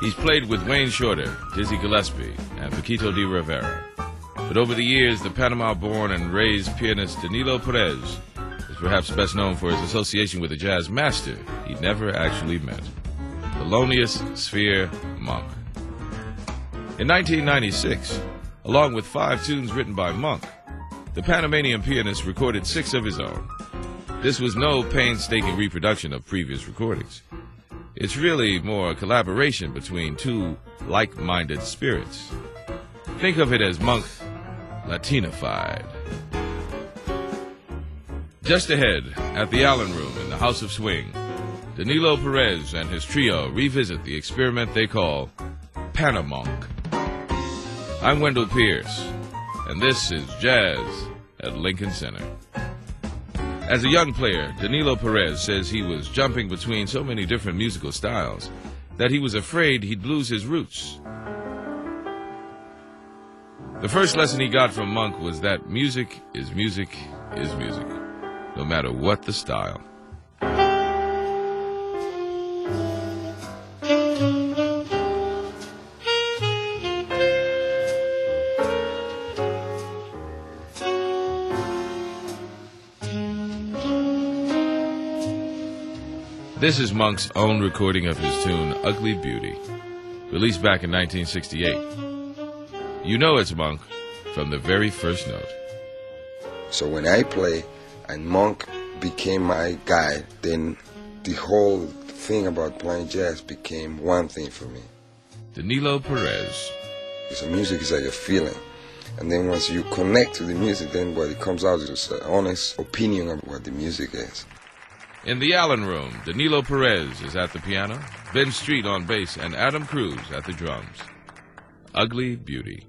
He's played with Wayne Shorter, Dizzy Gillespie, and Paquito de Rivera. But over the years, the Panama-born and raised pianist Danilo Perez is perhaps best known for his association with a jazz master he never actually met, Thelonious Sphere Monk. In 1996, along with 5 tunes written by Monk, the Panamanian pianist recorded 6 of his own. This was no painstaking reproduction of previous recordings. It's really more a collaboration between 2 like-minded spirits. Think of it as Monk Latinified. Just ahead, at the Allen Room in the House of Swing, Danilo Perez and his trio revisit the experiment they call Panamonk. I'm Wendell Pierce, and this is Jazz at Lincoln Center. As a young player, Danilo Perez says he was jumping between so many different musical styles that he was afraid he'd lose his roots. The first lesson he got from Monk was that music is music is music, no matter what the style. This is Monk's own recording of his tune, Ugly Beauty, released back in 1968. You know it's Monk from the very first note. So when I play and Monk became my guide, then the whole thing about playing jazz became one thing for me. Danilo Perez. So music is like a feeling. And then once you connect to the music, then what it comes out is an honest opinion of what the music is. In the Allen Room, Danilo Perez is at the piano, Ben Street on bass, and Adam Cruz at the drums. Ugly Beauty.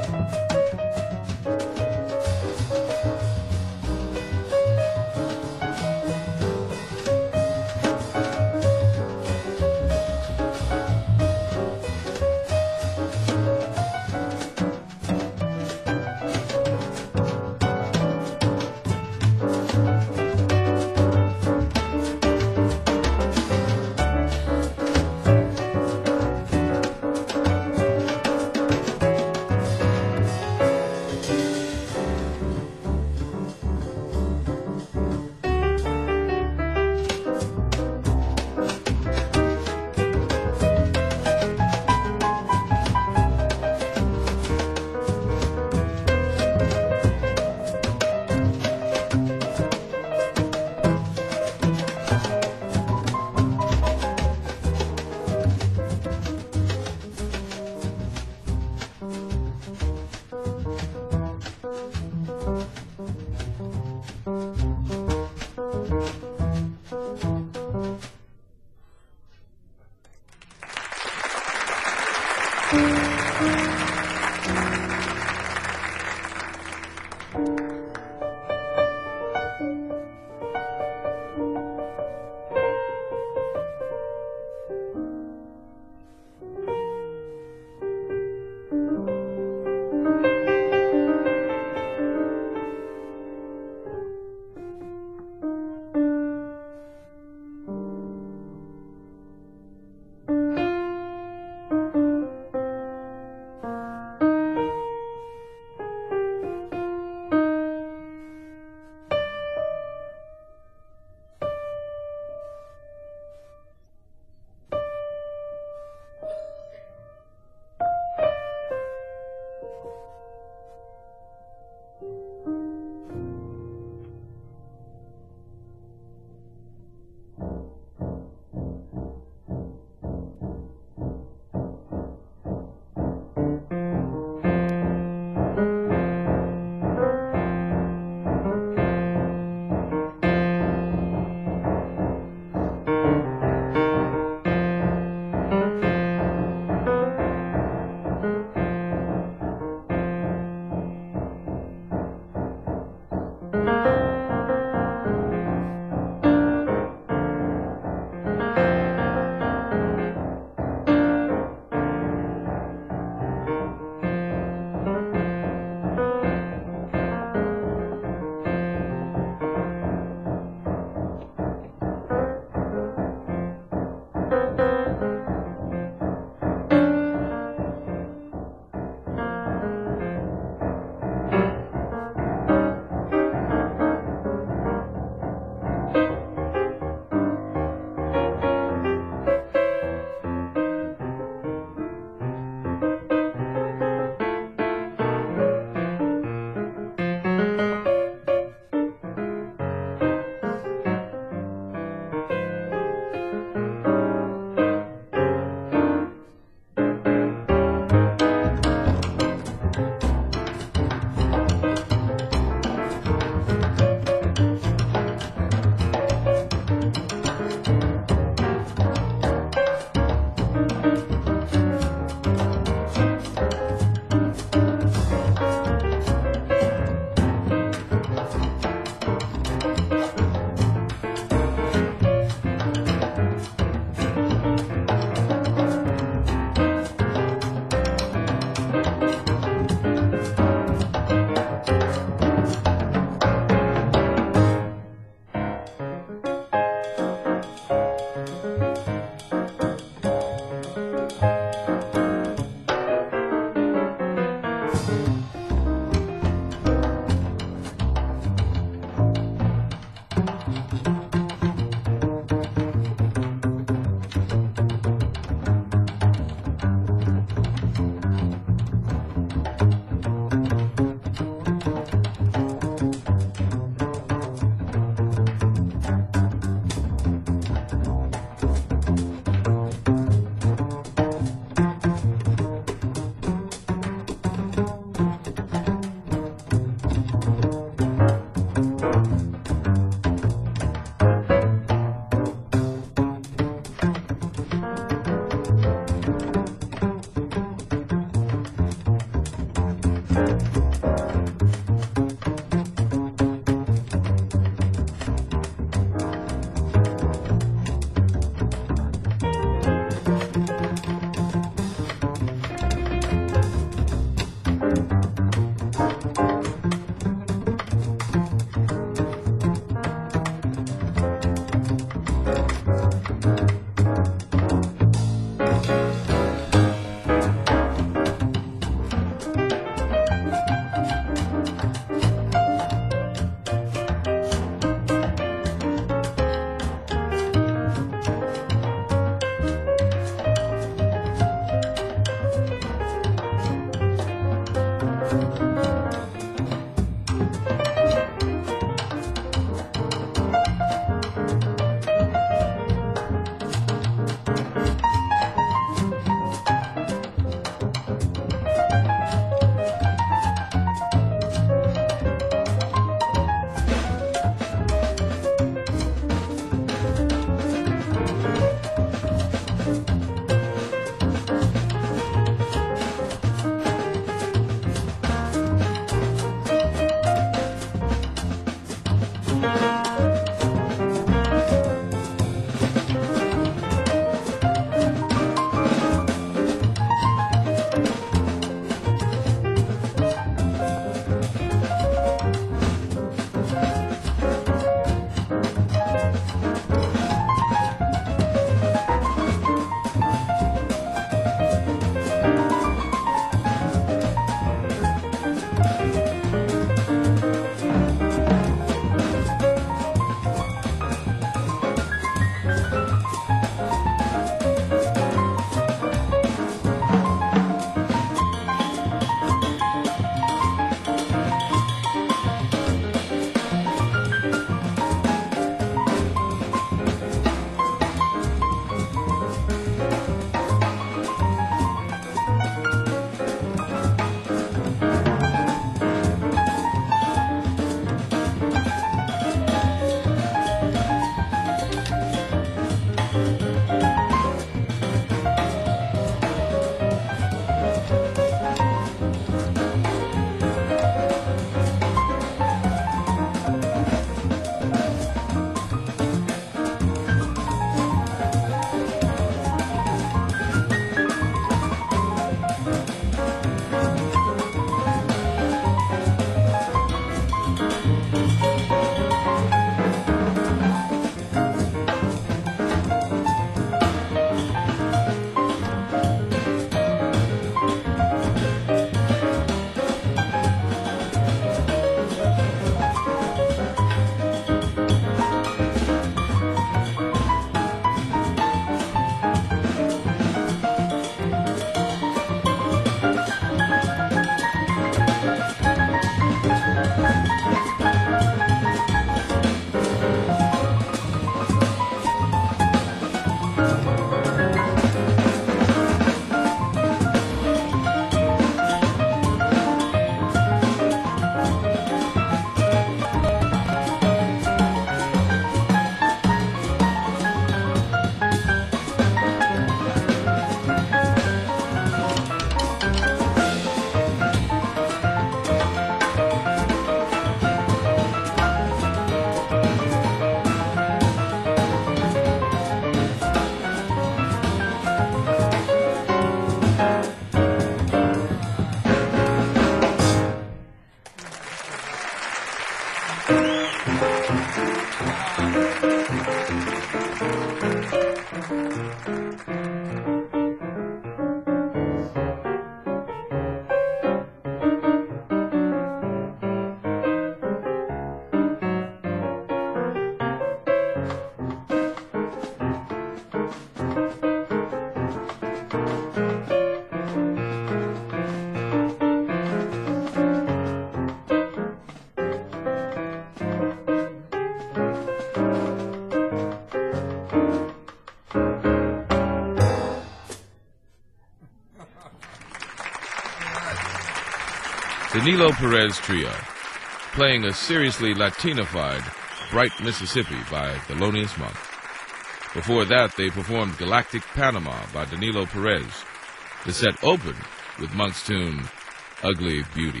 Danilo Perez Trio, playing a seriously Latinified Bright Mississippi by Thelonious Monk. Before that, they performed Galactic Panama by Danilo Perez. The set opened with Monk's tune, Ugly Beauty.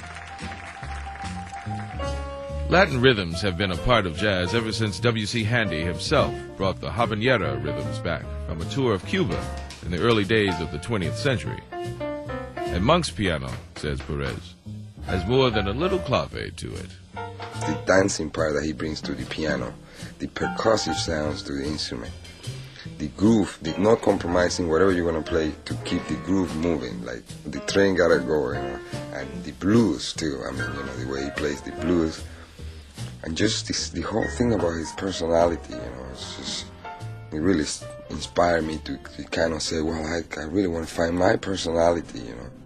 Latin rhythms have been a part of jazz ever since W.C. Handy himself brought the habanera rhythms back from a tour of Cuba in the early days of the 20th century. And Monk's piano, says Perez, has more than a little clave to it. The dancing part that he brings to the piano, the percussive sounds to the instrument, the groove, the not compromising whatever you're going to play to keep the groove moving, like the train gotta go, and the blues too. I mean, the way he plays the blues, and just the whole thing about his personality, it's just, it really inspired me to kind of say, well, I really want to find my personality,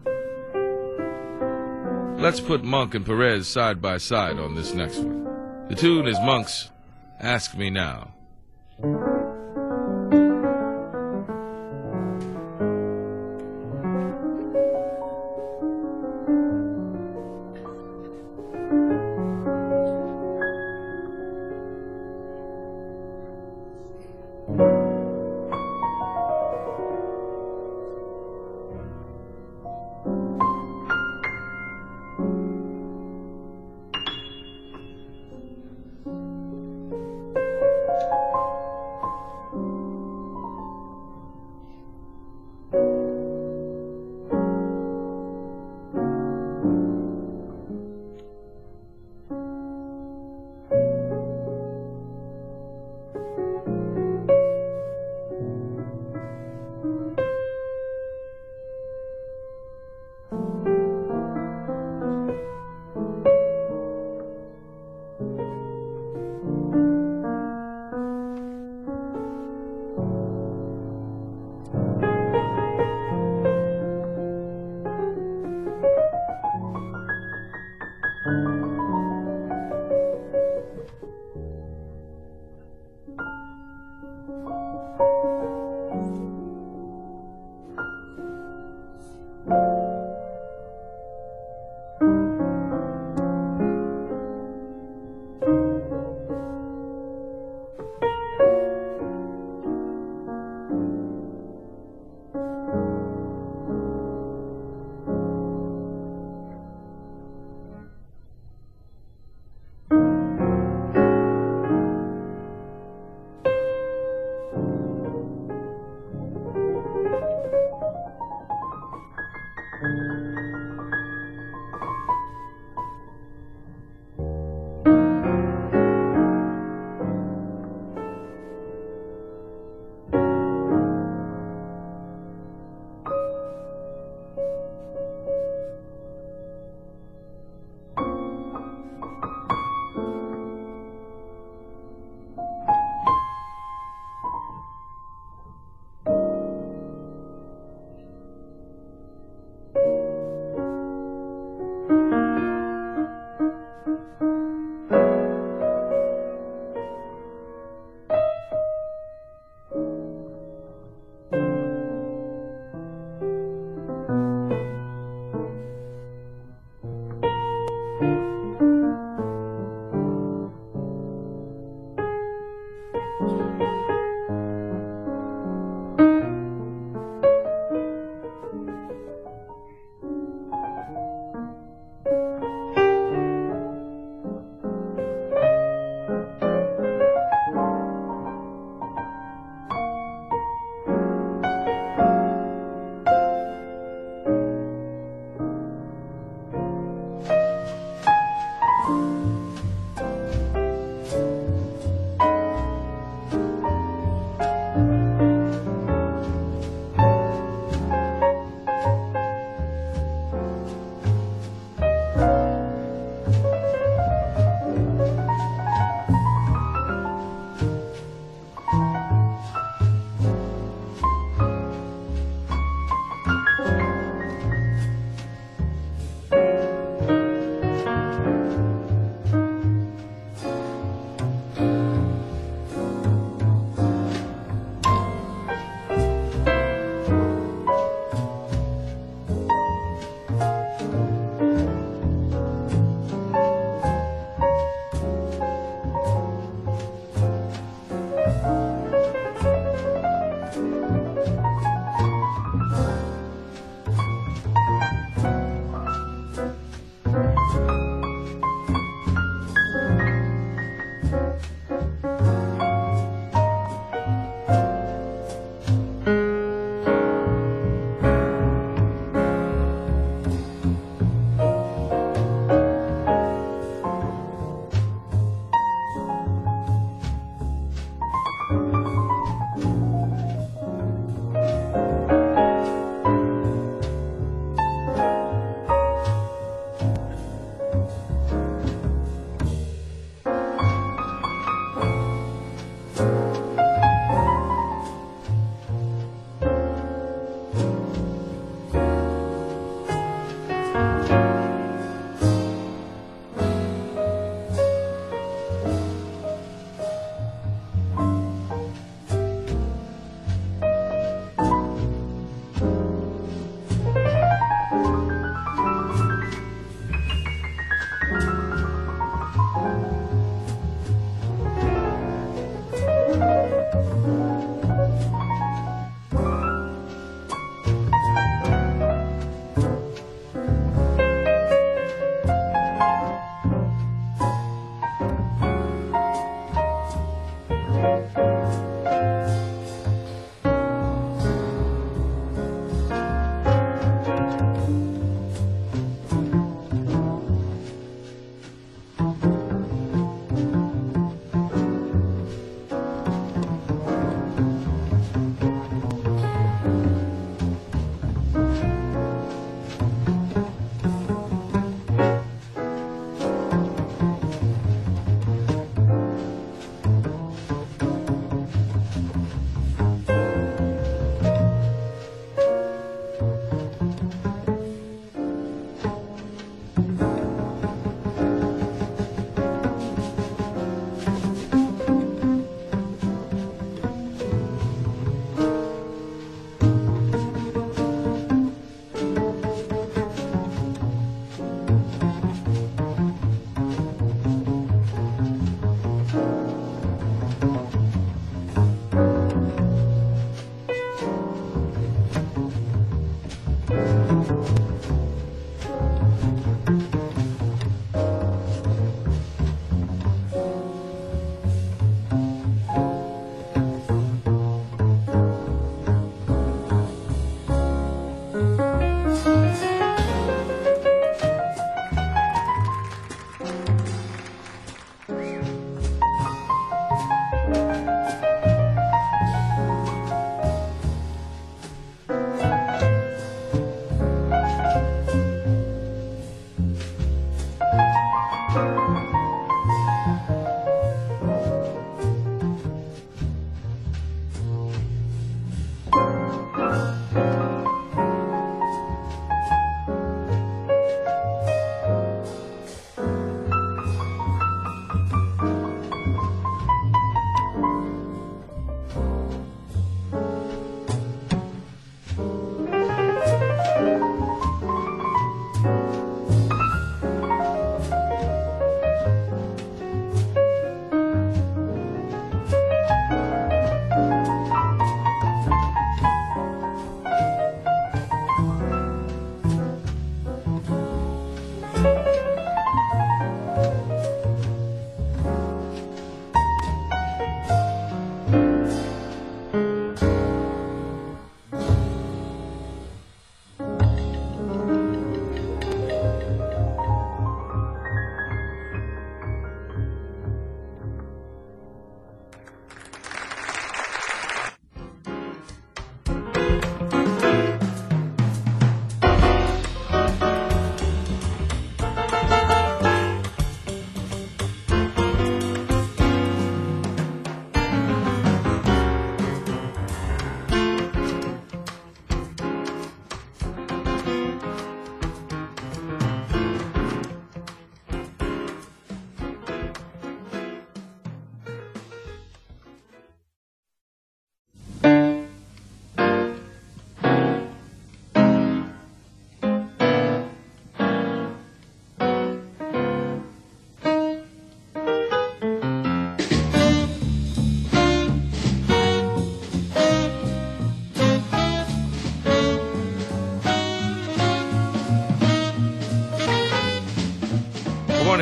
Let's put Monk and Perez side by side on this next one. The tune is Monk's Ask Me Now.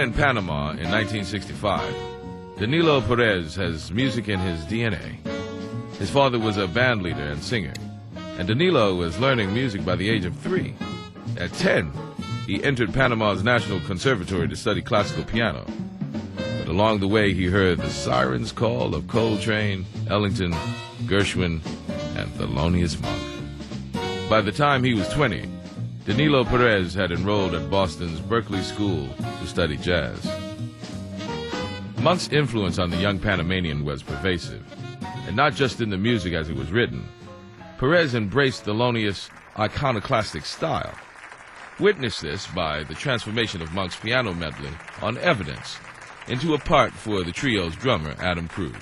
in Panama in 1965, Danilo Perez has music in his DNA. His father was a band leader and singer, and Danilo was learning music by the age of 3. At 10, he entered Panama's National Conservatory to study classical piano. But along the way, he heard the siren's call of Coltrane, Ellington, Gershwin, and Thelonious Monk. By the time he was 20, Danilo Perez had enrolled at Boston's Berklee School to study jazz. Monk's influence on the young Panamanian was pervasive, and not just in the music as it was written. Perez embraced Thelonious' iconoclastic style. Witness this by the transformation of Monk's piano medley on Evidence into a part for the trio's drummer, Adam Cruz.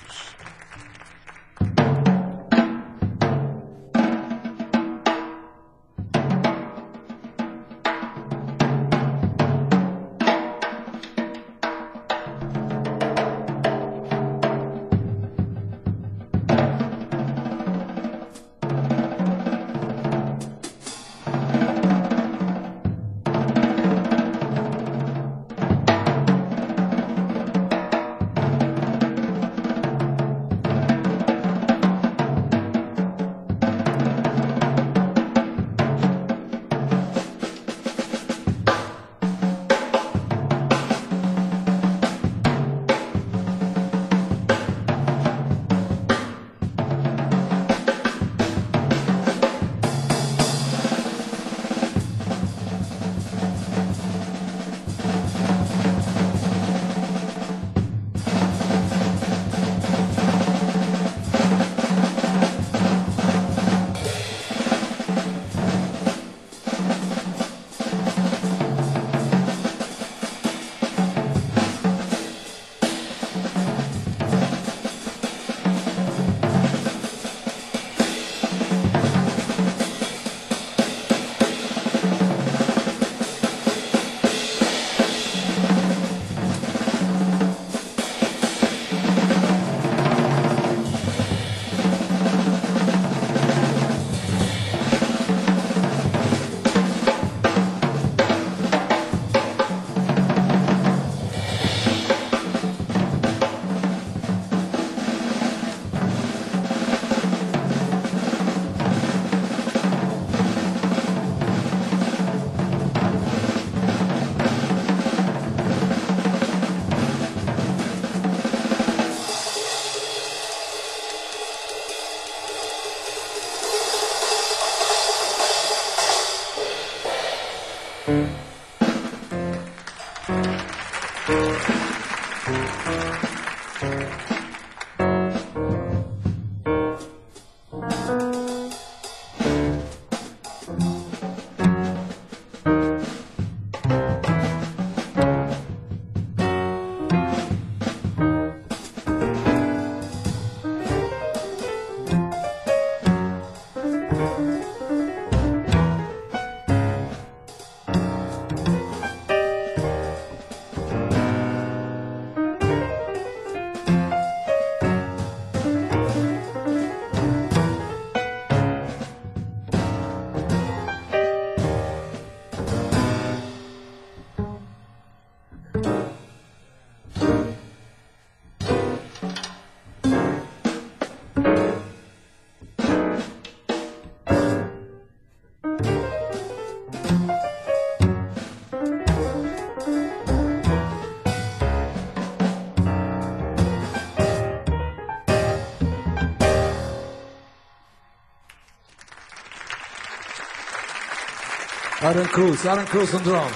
Adam Cruz on drums.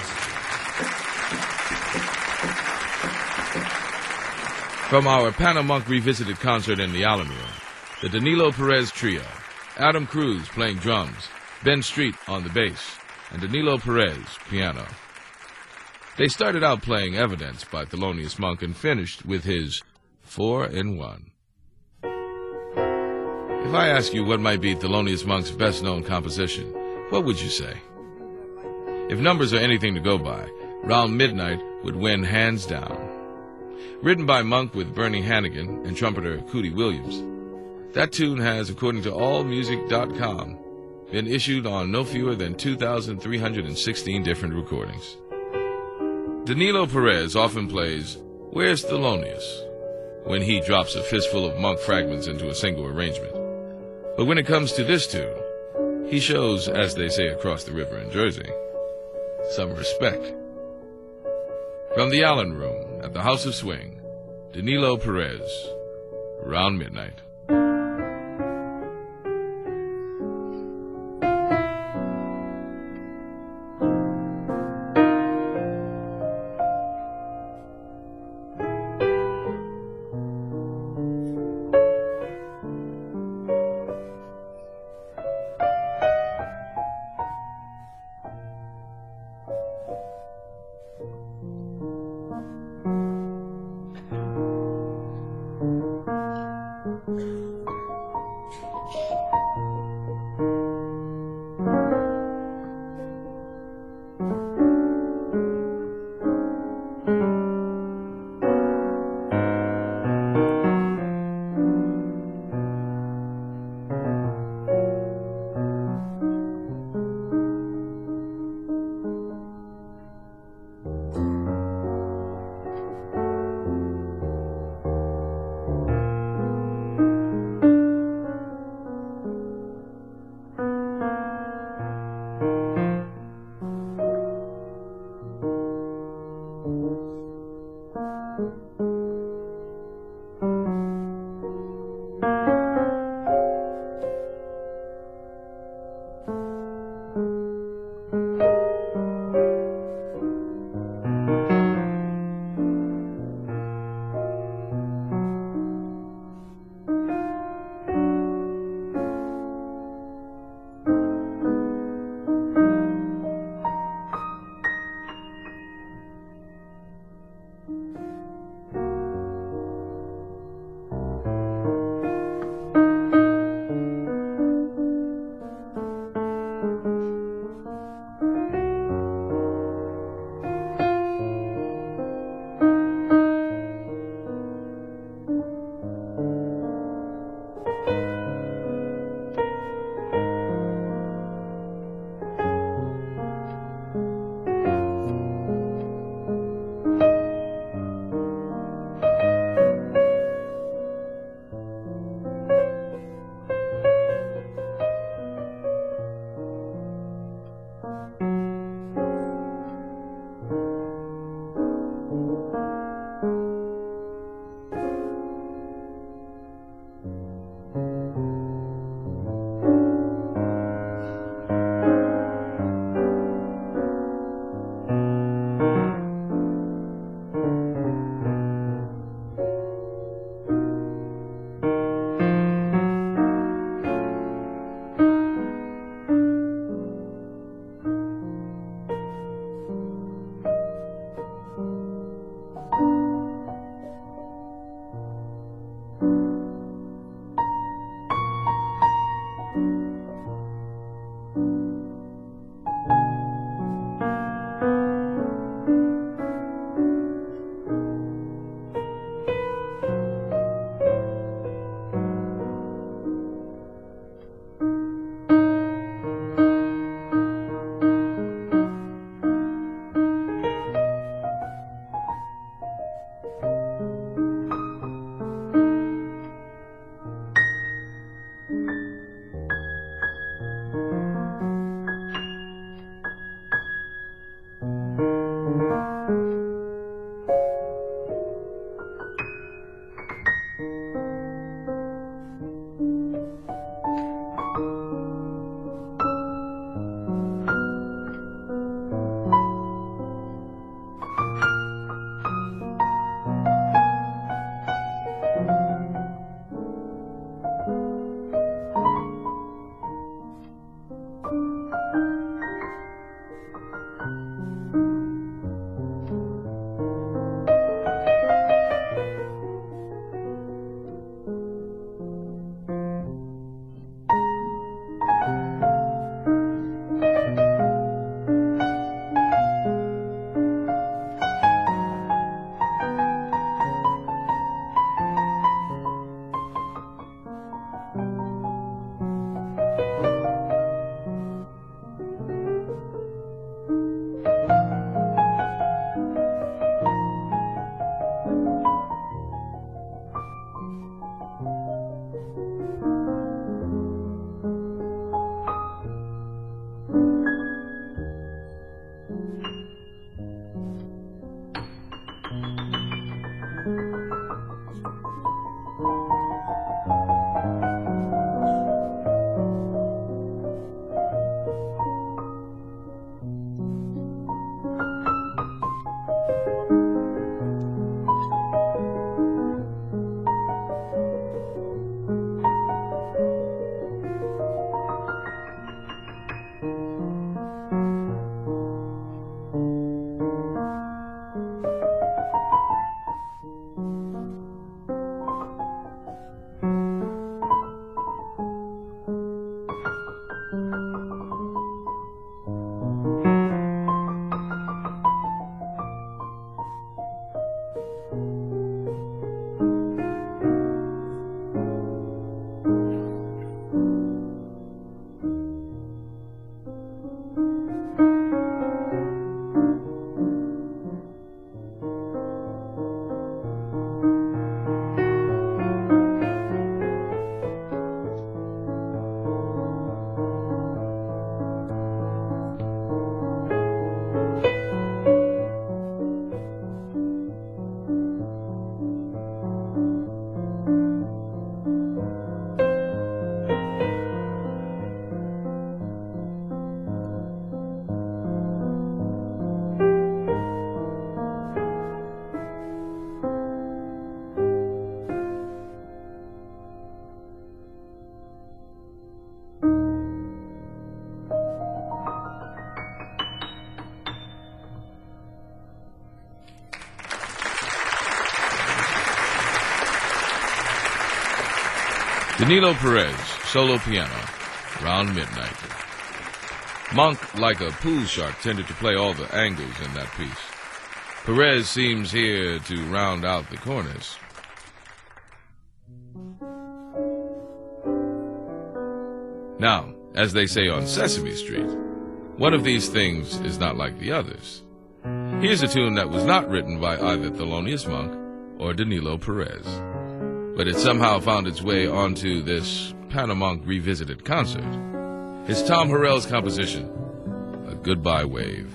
From our Panamunk Revisited concert in the Alamo, the Danilo Perez Trio, Adam Cruz playing drums, Ben Street on the bass, and Danilo Perez piano. They started out playing Evidence by Thelonious Monk and finished with his 4-in-1. If I ask you what might be Thelonious Monk's best-known composition, what would you say? If numbers are anything to go by, Round Midnight would win hands down. Written by Monk with Bernie Hannigan and trumpeter Cootie Williams, that tune has, according to AllMusic.com, been issued on no fewer than 2,316 different recordings. Danilo Perez often plays Where's Thelonious when he drops a fistful of monk fragments into a single arrangement. But when it comes to this tune, he shows, as they say across the river in Jersey, some respect. From the Allen Room at the House of Swing, Danilo Perez, Around Midnight. Danilo Perez, solo piano, around midnight. Monk, like a pool shark, tended to play all the angles in that piece. Perez seems here to round out the corners. Now, as they say on Sesame Street, one of these things is not like the others. Here's a tune that was not written by either Thelonious Monk or Danilo Perez, but it somehow found its way onto this Panamonk Revisited concert. It's Tom Harrell's composition, A Goodbye Wave.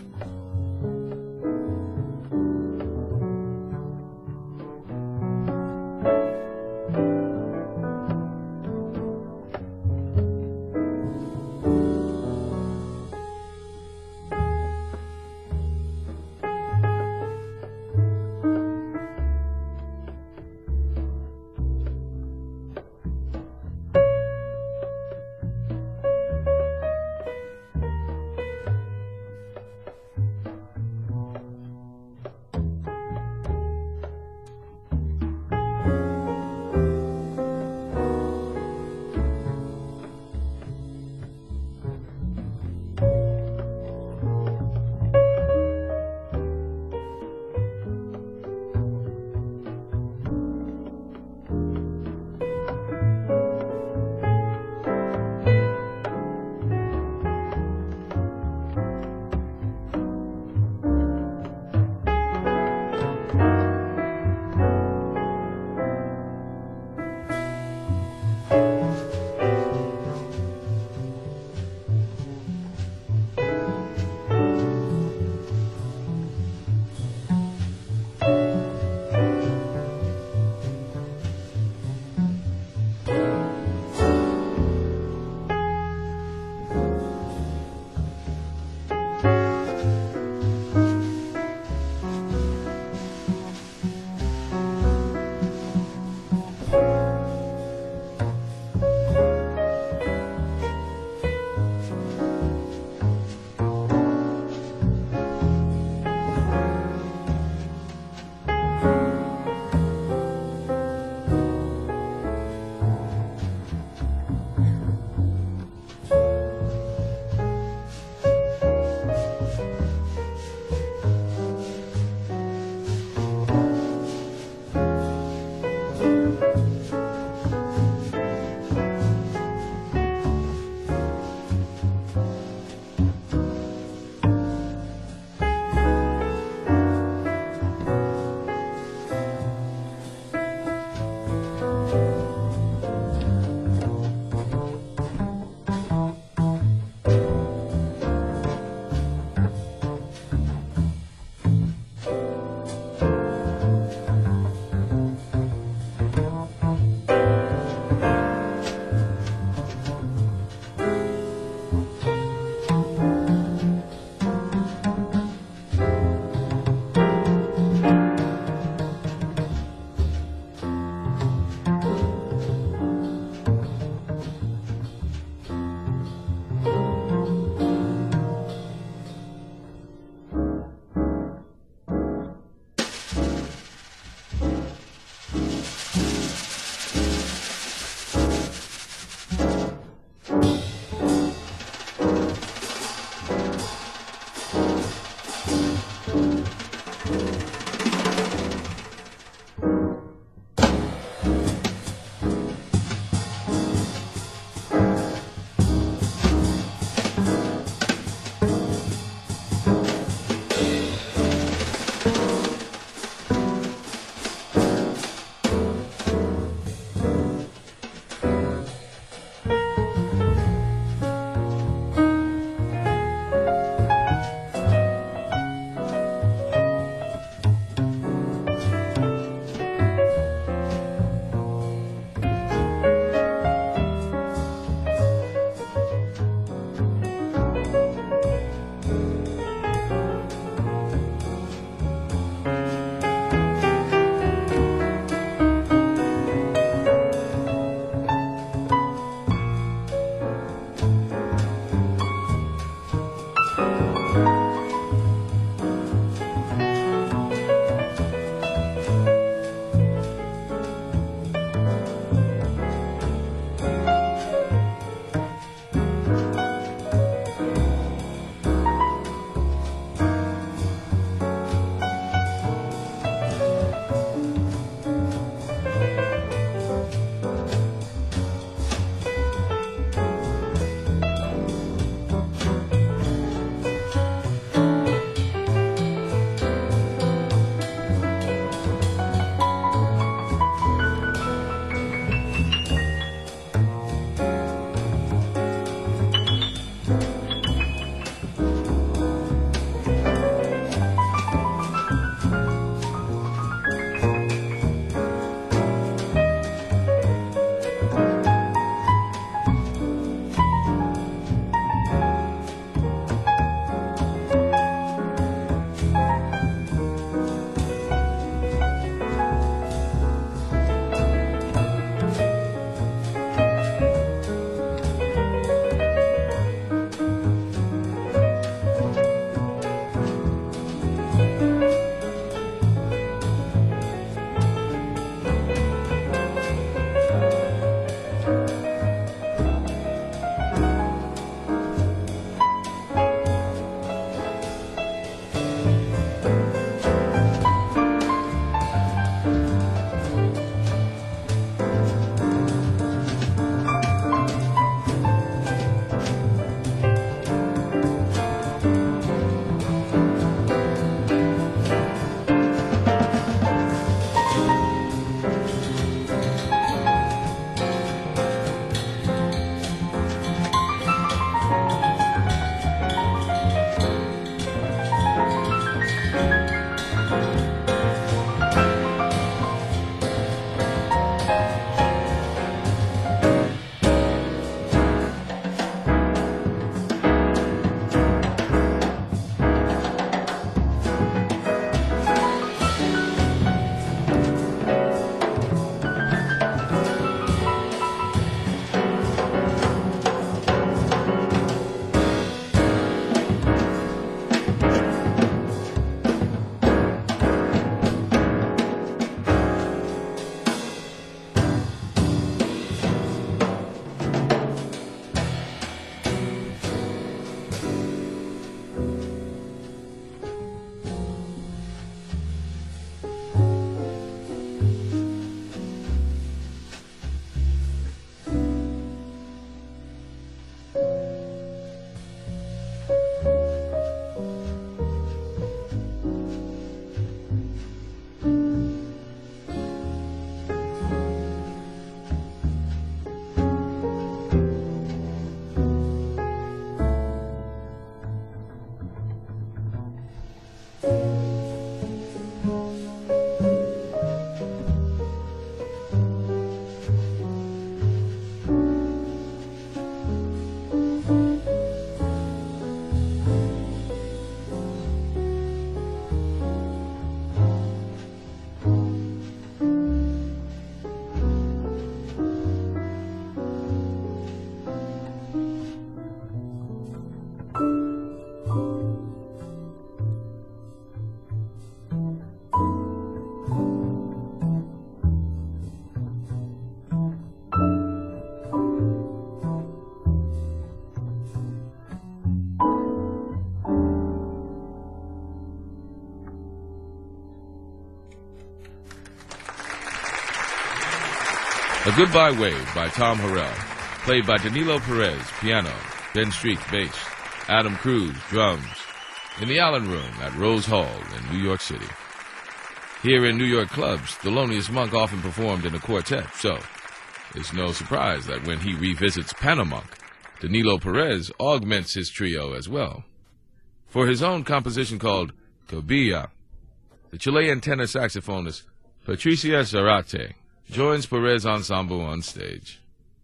A Goodbye Wave by Tom Harrell, played by Danilo Perez, piano, Ben Street, bass, Adam Cruz, drums, in the Allen Room at Rose Hall in New York City. Here in New York clubs, Thelonious Monk often performed in a quartet, so it's no surprise that when he revisits Panamonk, Danilo Perez augments his trio as well. For his own composition called Cobilla, the Chilean tenor saxophonist Patricia Zarate joins Perez Ensemble on stage.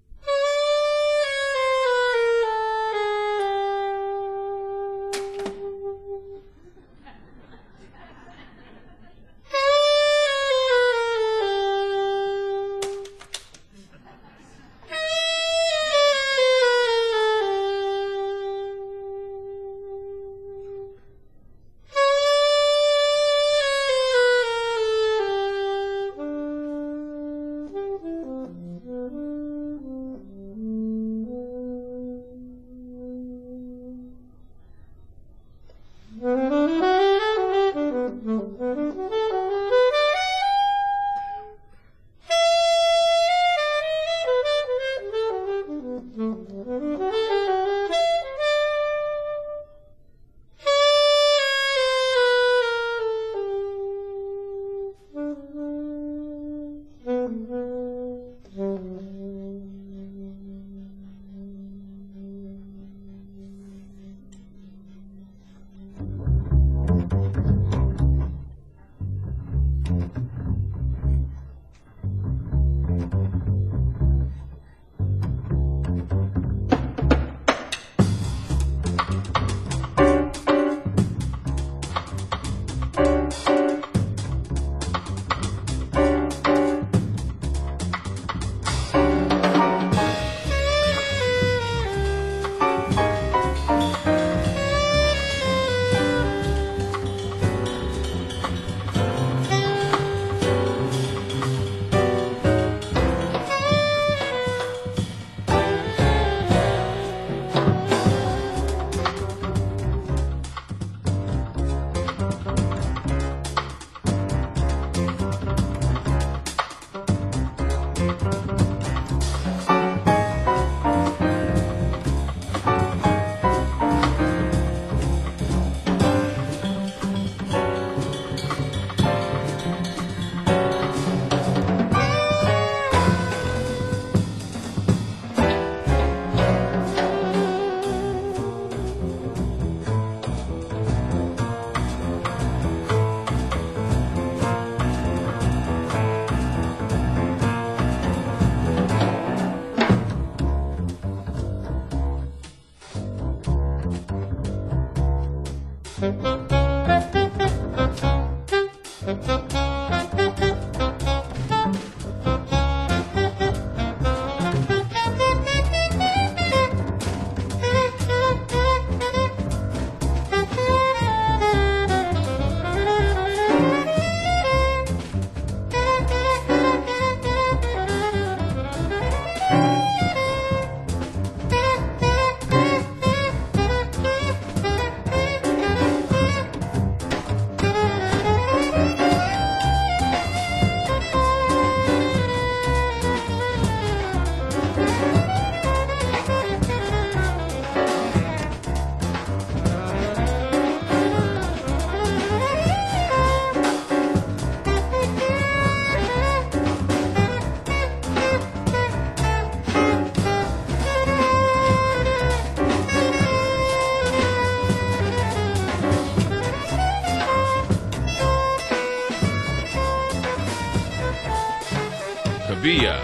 Cobilla,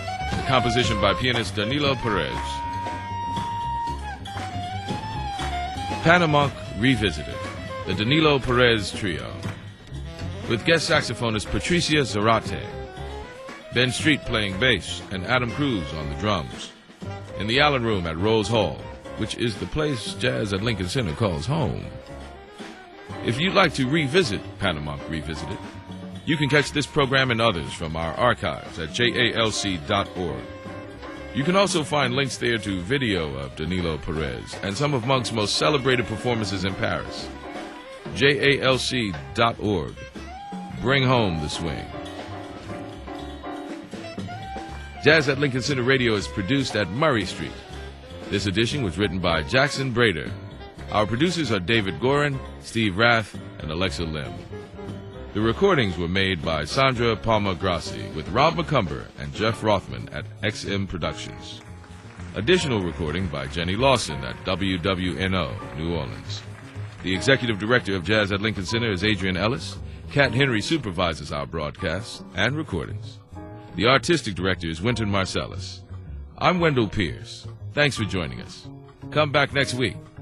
a composition by pianist Danilo Perez. Panamonk Revisited, the Danilo Perez Trio, with guest saxophonist Patricia Zarate, Ben Street playing bass, and Adam Cruz on the drums, in the Allen Room at Rose Hall, which is the place Jazz at Lincoln Center calls home. If you'd like to revisit Panamonk Revisited, you can catch this program and others from our archives at jalc.org. You can also find links there to video of Danilo Perez and some of Monk's most celebrated performances in Paris. jalc.org. Bring home the swing. Jazz at Lincoln Center Radio is produced at Murray Street. This edition was written by Jackson Brader. Our producers are David Gorin, Steve Rath, and Alexa Lim. The recordings were made by Sandra Palma-Grassi with Rob McCumber and Jeff Rothman at XM Productions. Additional recording by Jenny Lawson at WWNO, New Orleans. The executive director of Jazz at Lincoln Center is Adrian Ellis. Kat Henry supervises our broadcasts and recordings. The artistic director is Wynton Marsalis. I'm Wendell Pierce. Thanks for joining us. Come back next week